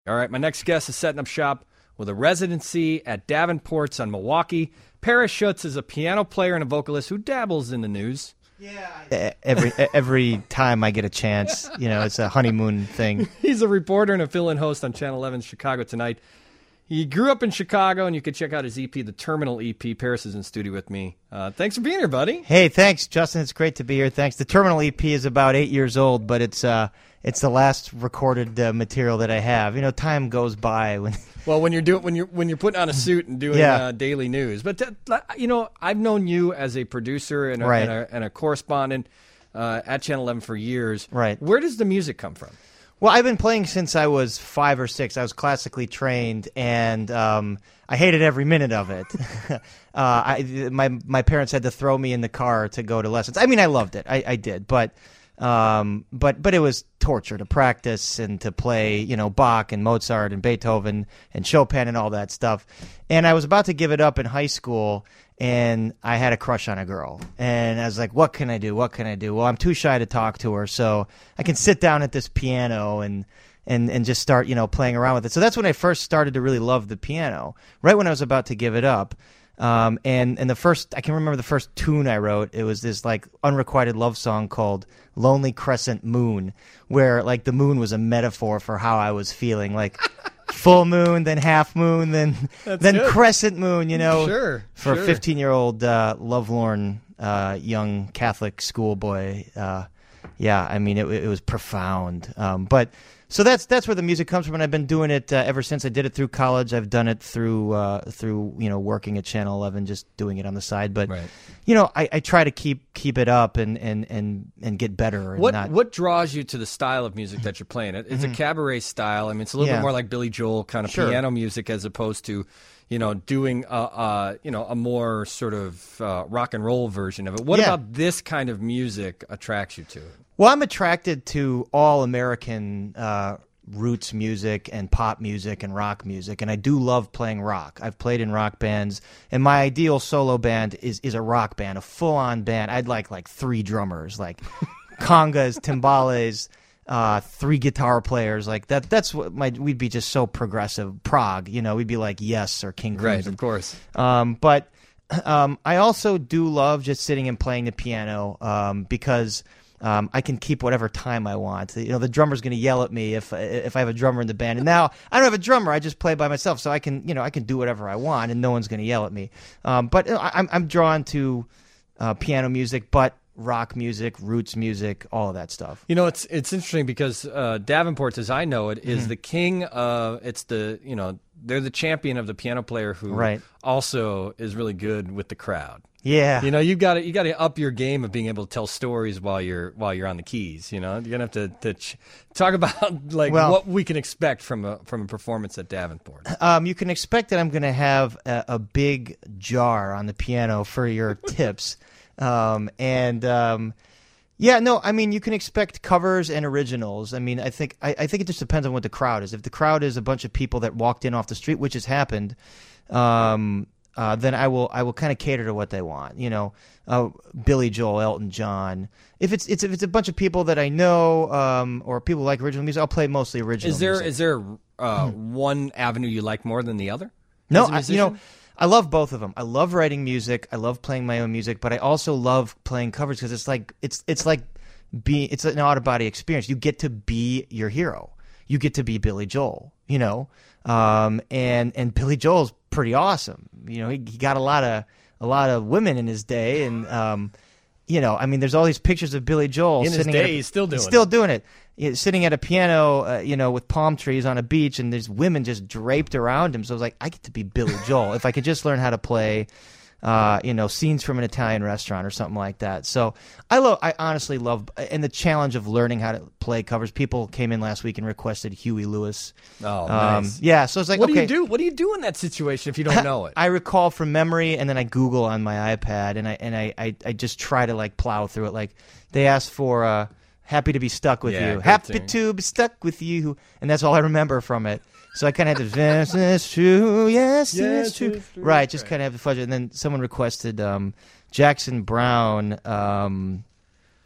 All right, my next guest is setting up shop with a residency at Davenport's on Milwaukee. Paris Schutz is a piano player and a vocalist who dabbles in the news. Yeah, every time I get a chance, it's a honeymoon thing. He's a reporter and a fill-in host on Channel 11's Chicago Tonight. He grew up in Chicago, and you can check out his EP, the Terminal EP. Paris is in studio with me. Thanks for being here, buddy. Hey, thanks, Justin. It's great to be here. Thanks. The Terminal EP is about 8 years old, but it's the last recorded material that I have. Time goes by when. Well, when you're putting on a suit and doing daily news, but I've known you as a producer and a correspondent at Channel 11 for years. Right. Where does the music come from? Well, I've been playing since I was 5 or 6. I was classically trained, and I hated every minute of it. My parents had to throw me in the car to go to lessons. I mean, I loved it. I did, but it was torture to practice and to play, Bach and Mozart and Beethoven and Chopin and all that stuff. And I was about to give it up in high school, and I had a crush on a girl. And I was like, what can I do? What can I do? Well, I'm too shy to talk to her, so I can sit down at this piano and just start, playing around with it. So that's when I first started to really love the piano, right when I was about to give it up. And I can remember the first tune I wrote. It was this like unrequited love song called Lonely Crescent Moon, where like the moon was a metaphor for how I was feeling, like full moon, then half moon, then crescent moon, Sure. For a 15-year-old lovelorn young Catholic schoolboy. I mean, it was profound. So that's where the music comes from, and I've been doing it ever since. I did it through college. I've done it through working at Channel 11, just doing it on the side. But right. I try to keep it up and get better. And what draws you to the style of music that you're playing? It's a cabaret style. I mean, it's a little bit more like Billy Joel kind of piano music as opposed to doing a more sort of rock and roll version of it. What about this kind of music attracts you to it? Well, I'm attracted to all American roots music and pop music and rock music, and I do love playing rock. I've played in rock bands, and my ideal solo band is a rock band, a full-on band. I'd like 3 drummers, like congas, timbales, 3 guitar players, like that. That's what we'd be just so progressive. Prog, we'd be like Yes or King Crimson. Right, of course. But I also do love just sitting and playing the piano because I can keep whatever time I want. The drummer's going to yell at me if I have a drummer in the band. And now I don't have a drummer; I just play by myself, so I can do whatever I want, and no one's going to yell at me. But I'm drawn to piano music, but rock music, roots music, all of that stuff. It's interesting because Davenport's, as I know it, is the king of. They're the champion of the piano player who also is really good with the crowd. Yeah, you got to up your game of being able to tell stories while you're on the keys. You're gonna have to talk about what we can expect from a performance at Davenport. You can expect that I'm going to have a big jar on the piano for your tips, I mean, you can expect covers and originals. I mean, I think it just depends on what the crowd is. If the crowd is a bunch of people that walked in off the street, which has happened. Then I will kind of cater to what they want. Billy Joel, Elton John. If it's a bunch of people that I know, or people like original music, I'll play mostly original. Is there one avenue you like more than the other? No, I love both of them. I love writing music. I love playing my own music, but I also love playing covers because it's an out of body experience. You get to be your hero. You get to be Billy Joel. And Billy Joel's pretty awesome. He got a lot of women in his day, and I mean, there's all these pictures of Billy Joel in his day. He's still doing it. Sitting at a piano, with palm trees on a beach, and there's women just draped around him. So I was like, I get to be Billy Joel if I could just learn how to play. Scenes from an Italian restaurant or something like that. So I honestly love, and the challenge of learning how to play covers. People came in last week and requested Huey Lewis. Oh, nice. Yeah, so it's like, what do you do? What do you do in that situation if you don't know it? I recall from memory, and then I Google on my iPad, and I just try to plow through it. Like they asked for "Happy to be stuck with you," happy to be stuck with you, and that's all I remember from it. So I kind of had to, yes, it's true, yes, it's true. Right, just kind of have to fudge it. And then someone requested Jackson Browne,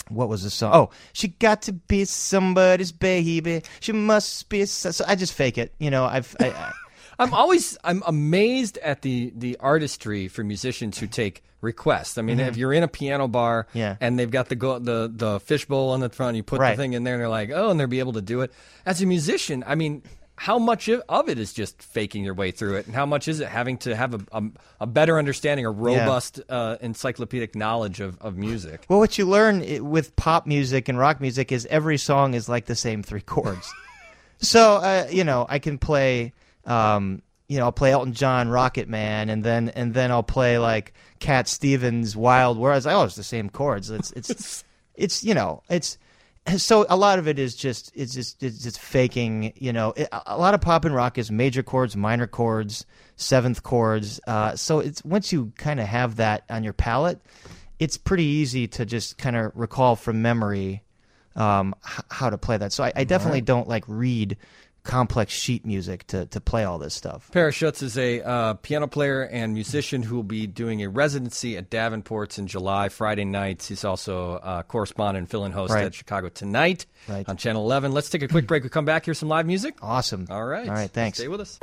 what was the song? Oh, she got to be somebody's baby. She must be. So I just fake it. You know, I'm amazed at the artistry for musicians who take requests. I mean, if you're in a piano bar and they've got the fishbowl on the front, you put the thing in there and they're like, oh, and they'll be able to do it. As a musician, I mean, how much of it is just faking your way through it, and how much is it having to have a better understanding, a robust encyclopedic knowledge of music? Well, what you learn with pop music and rock music is every song is like the same 3 chords. So, you know, I can play, I'll play Elton John, Rocket Man, and then I'll play like Cat Stevens, Wild World. It's the same chords. It's you know, it's. So a lot of it is just faking, you know. A lot of pop and rock is major chords, minor chords, 7th chords. So it's once you kind of have that on your palette, it's pretty easy to just kind of recall from memory how to play that. So I definitely don't like read complex sheet music to play all this stuff. Paris Schutz is a piano player and musician who will be doing a residency at Davenport's in July, Friday nights. He's also a correspondent and fill-in host at Chicago Tonight on Channel 11. Let's take a quick break. We come back, hear some live music. Awesome. All right. All right, thanks. Stay with us.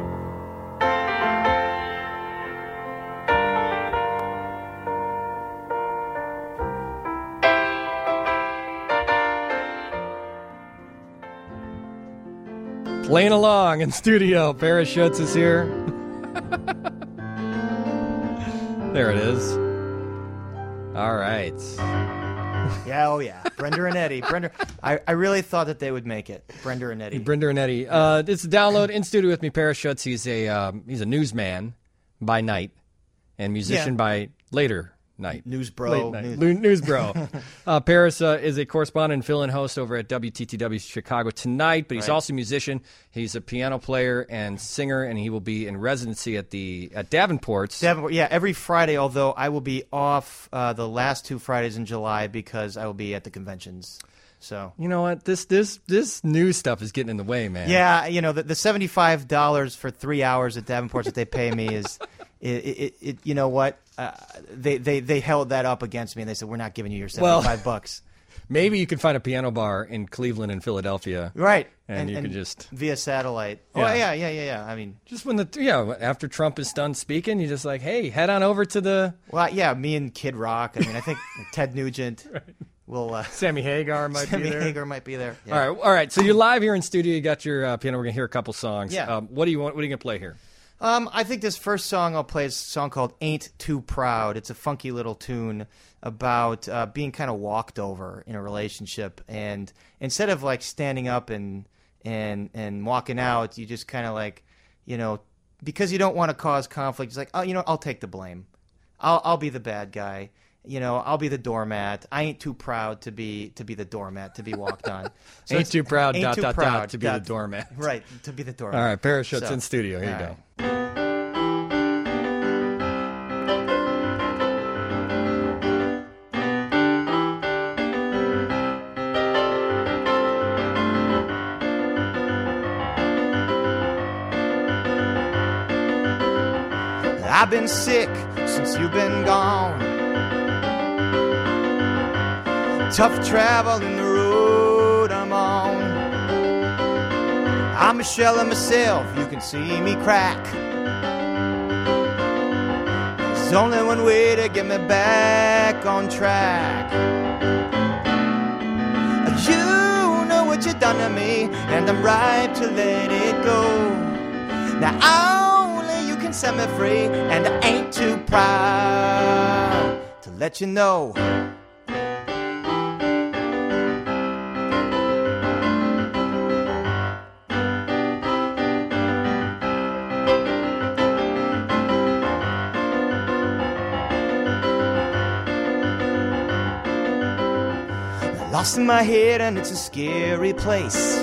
Playing along in studio. Paris Schutz is here. There it is. All right. Yeah, oh yeah. Brenda and Eddie. I really thought that they would make it. Brenda and Eddie. Brenda and Eddie. It's a download in studio with me. Paris Schutz. He's a newsman by night and musician by later night. News bro. News bro. Paris is a correspondent and fill-in host over at WTTW Chicago Tonight, but he's also a musician. He's a piano player and singer, and he will be in residency at Davenport's. Every Friday, although I will be off the last 2 Fridays in July because I will be at the conventions. So you know what? This news stuff is getting in the way, man. Yeah, you know, the $75 for 3 hours at Davenport's that they pay me is it you know what? They held that up against me and they said, we're not giving you your $75. Maybe you can find a piano bar in Cleveland and Philadelphia. Right. And you can just via satellite. Yeah. Oh yeah. I mean, just after Trump is done speaking, you're just like, hey, head on over to the. Well, yeah, me and Kid Rock. I mean, I think Ted Nugent. Right. Will Sammy Hagar might be there. Sammy Hagar might be there. Yeah. All right. So you're live here in studio. You got your piano. We're gonna hear a couple songs. Yeah. What do you want? What are you gonna play here? I think this first song I'll play is a song called "Ain't Too Proud." It's a funky little tune about being kind of walked over in a relationship, and instead of like standing up and walking out, you just kind of like, you know, because you don't want to cause conflict. It's like, oh, you know, I'll take the blame. I'll be the bad guy. You know, I'll be the doormat. I ain't too proud to be the doormat to be walked on. So ain't too proud. Ain't too proud to be the doormat. Right, to be the doormat. All right, Paris Schutz in studio. Here you go. I've been sick since you've been gone. Tough traveling the road I'm on. I'm a shell of myself, you can see me crack. There's only one way to get me back on track. You know what you done to me, and I'm right to let it go. Now only you can set me free, and I ain't too proud to let you know. Lost in my head and it's a scary place.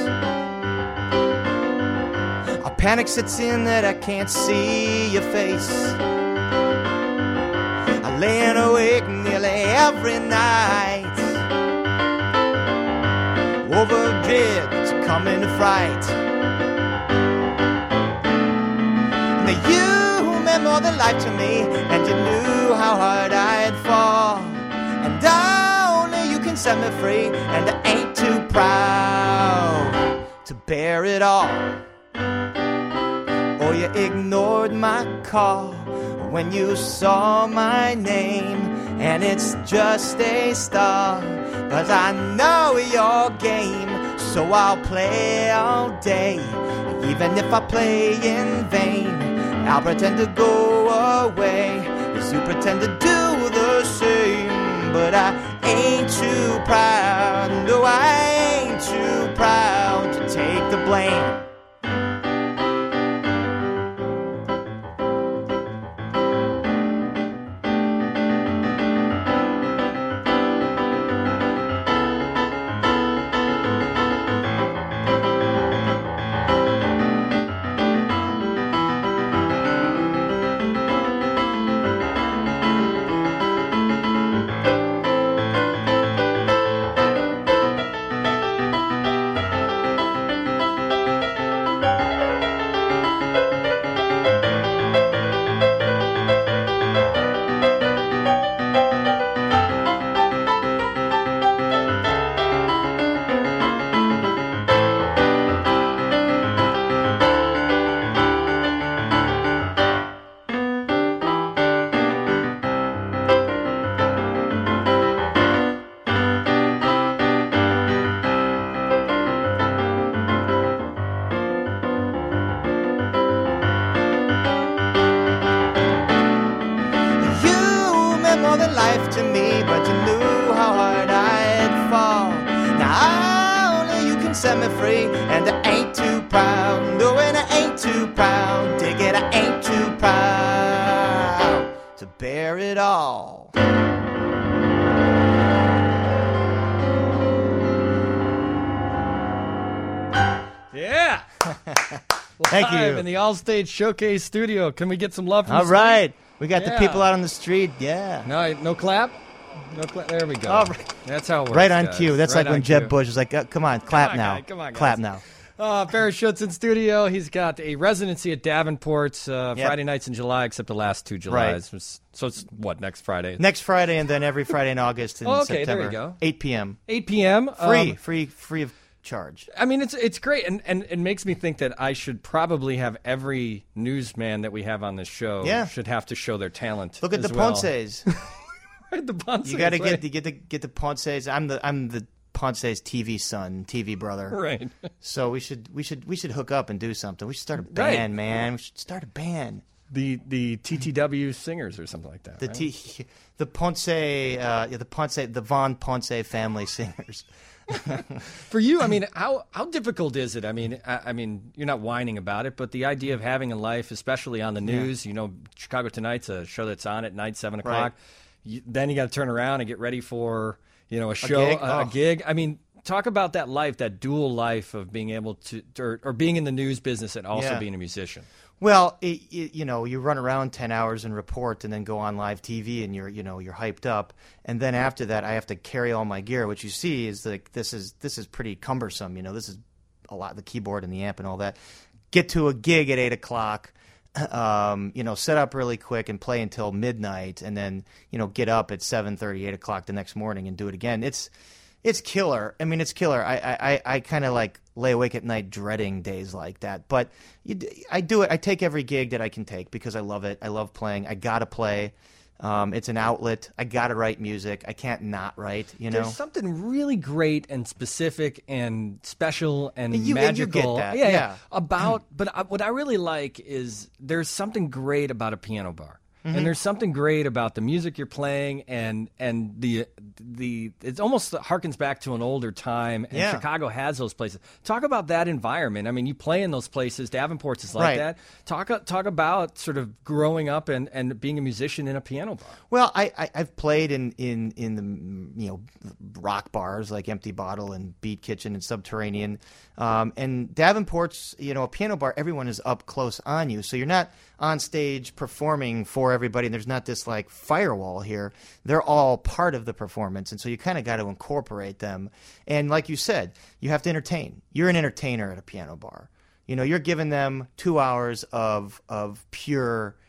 A panic sets in that I can't see your face. I'm laying awake nearly every night, over dread succumbing to fright. Now you meant more than life to me, and you knew how hard I'd fall. And set me free, and I ain't too proud to bear it all. Or you ignored my call when you saw my name, and it's just a start, 'cause I know your game, so I'll play all day. Even if I play in vain, I'll pretend to go away, 'cause you pretend to do the same. But I ain't too proud, no, I ain't too proud to take the blame. To me, but you knew how hard I'd fall. Now only you can set me free, and I ain't too proud. No, and I ain't too proud. Dig it, I ain't too proud to bear it all. Yeah. Thank you. In the All-Stage Showcase studio. Can we get some love from All the right. We got the people out on the street. Yeah. No clap? No clap. There we go. All right. That's how it works. Right on guys. cue. That's right like when Jeb Bush was like, come on, clap now. Come on, guys. Clap now. Ferris Schutz in studio. He's got a residency at Davenport Friday nights in July, except the last 2 Julys. Right. So it's what, next Friday? Next Friday, and then every Friday in August and okay, September. there you go. 8 p.m. 8 p.m. Free of charge. I mean, it's great, and it makes me think that I should probably have every newsman that we have on this show should have to show their talent. Look at the well. Ponces. Right, the Ponces. You got to get the Ponces. I'm the Ponce's TV son, TV brother. Right. So we should hook up and do something. We should start a band, man. We should start a band. The TTW Singers or something like that. The Ponce, the Von Ponce family singers. For you, I mean, how difficult is it? I mean, you're not whining about it, but the idea of having a life, especially on the news, Chicago Tonight's a show that's on at night, 7 o'clock. Right. Then you got to turn around and get ready for, a show, a gig. I mean, talk about that life, that dual life of being able to, or being in the news business and also being a musician. Well, you run around 10 hours and report, and then go on live TV, and you're hyped up, and then after that, I have to carry all my gear. What you see is like this is pretty cumbersome. This is a lot, the keyboard and the amp and all that. Get to a gig at 8 o'clock, set up really quick and play until midnight, and then get up at 7:30, 8 o'clock the next morning and do it again. It's killer. I mean, it's killer. I kind of like lay awake at night dreading days like that. But I do it. I take every gig that I can take because I love it. I love playing. I got to play. It's an outlet. I got to write music. I can't not write, There's something really great and specific and special and magical. And you get that. Yeah. But what I really like is there's something great about a piano bar. Mm-hmm. And there's something great about the music you're playing, and the it almost harkens back to an older time, and Chicago has those places. Talk about that environment. I mean, you play in those places. Davenport's is like that. Talk about sort of growing up and being a musician in a piano bar. Well, I've played in the rock bars like Empty Bottle and Beat Kitchen and Subterranean, and Davenport's a piano bar. Everyone is up close on you, so you're not on stage performing for everybody, and there's not this like firewall here. They're all part of the performance, and so you kind of got to incorporate them. And like you said, you have to entertain. You're an entertainer at a piano bar. You're giving them 2 hours of pure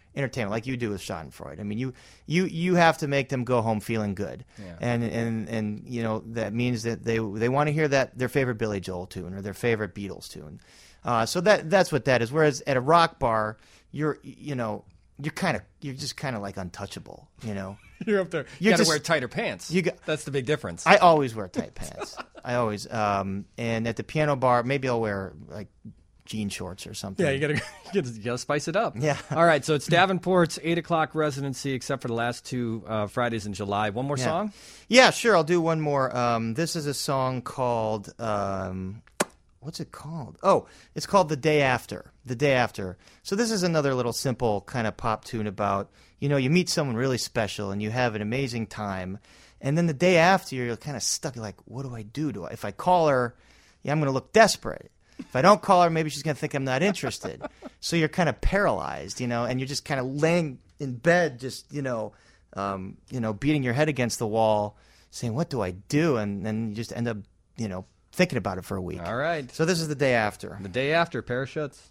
entertainment, like you do with Schadenfreude. I mean, you have to make them go home feeling good, and you know that means that they want to hear their favorite Billy Joel tune or their favorite Beatles tune. So that's what that is. Whereas at a rock bar, you're just kind of like untouchable, you know. You're up there. You got to wear tighter pants. That's the big difference. I always wear tight pants. I always. And at the piano bar, maybe I'll wear like jean shorts or something. Yeah, you gotta spice it up. Yeah. All right. So it's Davenport's 8 o'clock residency, except for the last 2 Fridays in July. One more song? Yeah, sure. I'll do one more. This is a song called. What's it called? Oh, it's called The Day After. The Day After. So this is another little simple kind of pop tune about, you know, you meet someone really special and you have an amazing time. And then the day after, you're kind of stuck. You're like, what do I do? If I call her, I'm going to look desperate. If I don't call her, maybe she's going to think I'm not interested. So you're kind of paralyzed, you know, and you're just kind of laying in bed, just, beating your head against the wall, saying, what do I do? And then you just end up, thinking about it for a week. All right. So this is The Day After. The Day After, Parachutes.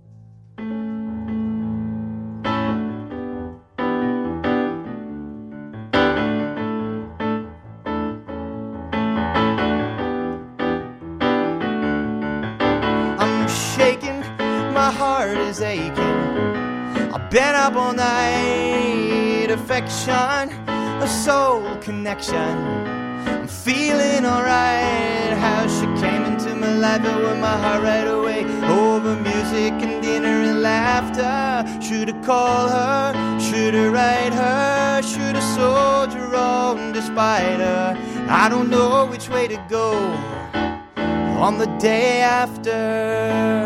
I'm shaking, my heart is aching. I've been up all night, affection, a soul connection. I'm feeling alright. How she came into my life and with my heart right away. Over music and dinner and laughter. Shoulda called her, shoulda write her, shoulda soldier on despite her. I don't know which way to go on the day after.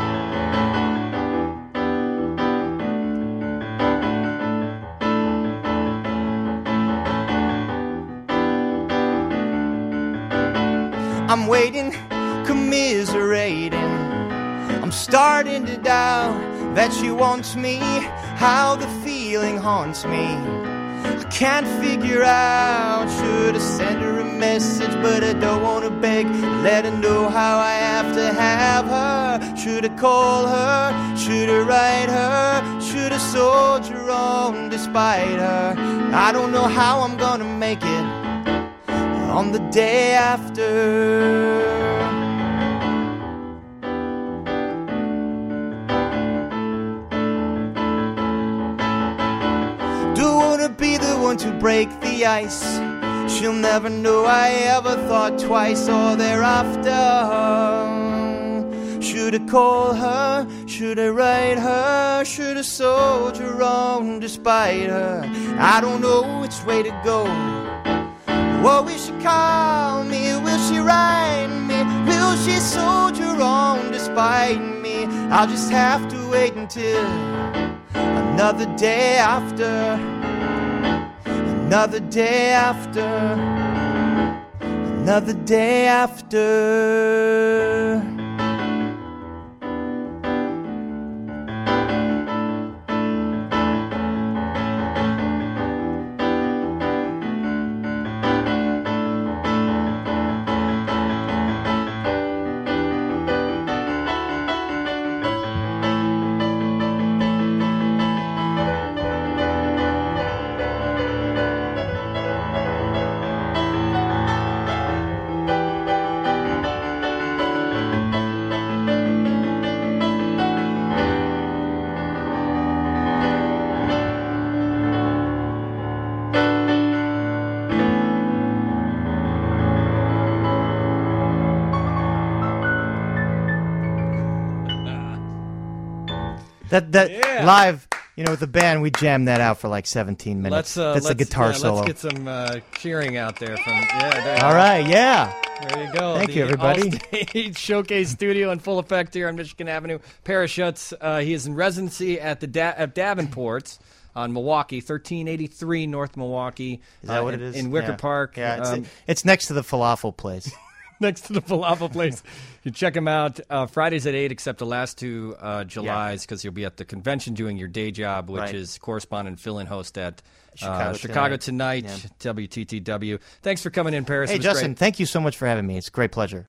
I'm waiting, commiserating. I'm starting to doubt that she wants me, how the feeling haunts me. I can't figure out, should I send her a message, but I don't want to beg, let her know how I have to have her. Should I call her, should I write her, should I soldier on despite her. I don't know how I'm gonna make it on the day after. Don't wanna be the one to break the ice. She'll never know I ever thought twice or thereafter. Should I call her? Should I write her? Should I soldier on despite her? I don't know which way to go. What will she call me? Will she write me? Will she soldier on despite me? I'll just have to wait until another day after. Another day after. Another day after. That live, with the band, we jammed that out for like 17 minutes. That's the guitar solo. Let's get some cheering out there from. All right, yeah. There you go. Thank you, everybody. All-Stage Showcase Studio in full effect here on Michigan Avenue. Parachutes. He is in residency at the at Davenport's on Milwaukee, 1383 North Milwaukee. Is that what it is? In Wicker Park. Yeah, it's next to the falafel place. Next to the falafel place. You check them out Fridays at 8, except the last 2 Julys, because you'll be at the convention doing your day job, which is correspondent fill-in host at Chicago Tonight, WTTW. Thanks for coming in, Paris. Hey, Justin, thank you so much for having me. It's a great pleasure.